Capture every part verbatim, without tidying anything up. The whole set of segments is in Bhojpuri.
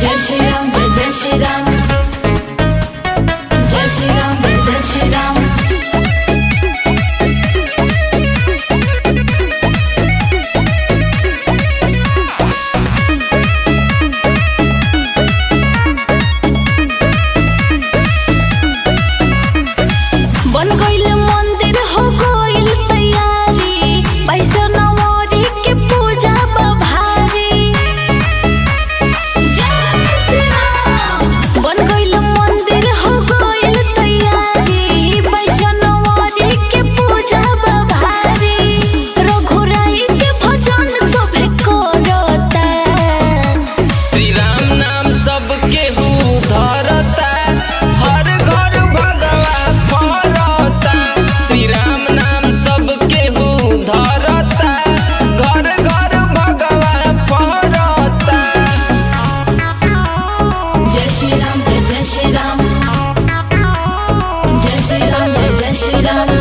जय श्री राम जय जय श्री राम जय श्री राम जय जय श्री राम। बन गइल मंदिर हो गइल तैयारी वैष्णवरी के पूजा बभारी। जय श्री राम। बन गइल मंदिर हो गइल तैयारी वैष्णवरी के पूजा बभारी। रघुराई के भजन सभे करता श्री राम नाम सबके हु धरता हर घर भगवा फरता। श्री राम नाम सबके हु धरता घर घर भगवा फरता। जय श्री राम जय जय श्री राम जय श्री राम जय जय श्री राम।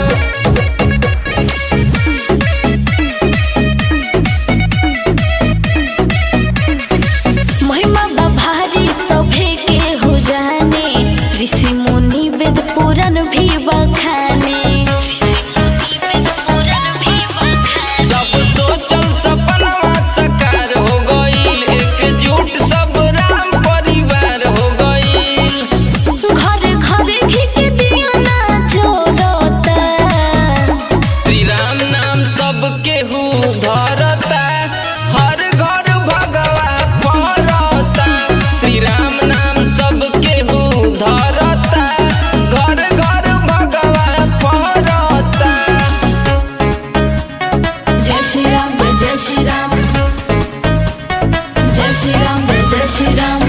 महिमा बभारी सभे के हो जाने ऋषि मुनि वेद पुराण भी बखाने। ऋषि मुनि वेद पुराण भी बखाने। सब सोचल सपनवा साकार हो गइल एकजुट सब राम परिवार हो गइल। घर घर घी के दिया ना जोड़ता श्री राम नाम सबके हु धरता हर घर भगवा फरता। श्री राम नाम सबके हु धरता घर घर भगवा फरता। जय श्री राम जय जय श्री राम जय श्री राम जय जय श्री राम।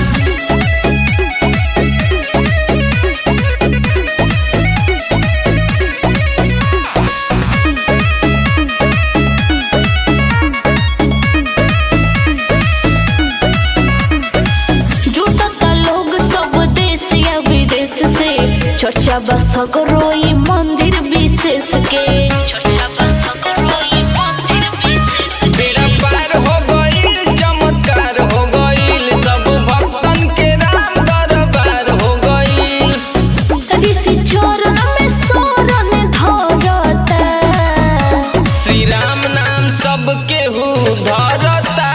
जुटता लोग सब देश या विदेश से चर्चा बस करोई मंदिर विशेष के। चर्चा बस करोई मंदिर विशेष के। बेड़ा पार हो गइल चमत्कार हो गइल सब भक्तन के राम दरबार हो गइल। ऋषि चरण में शरण धरता श्री राम नाम सबके हु धरता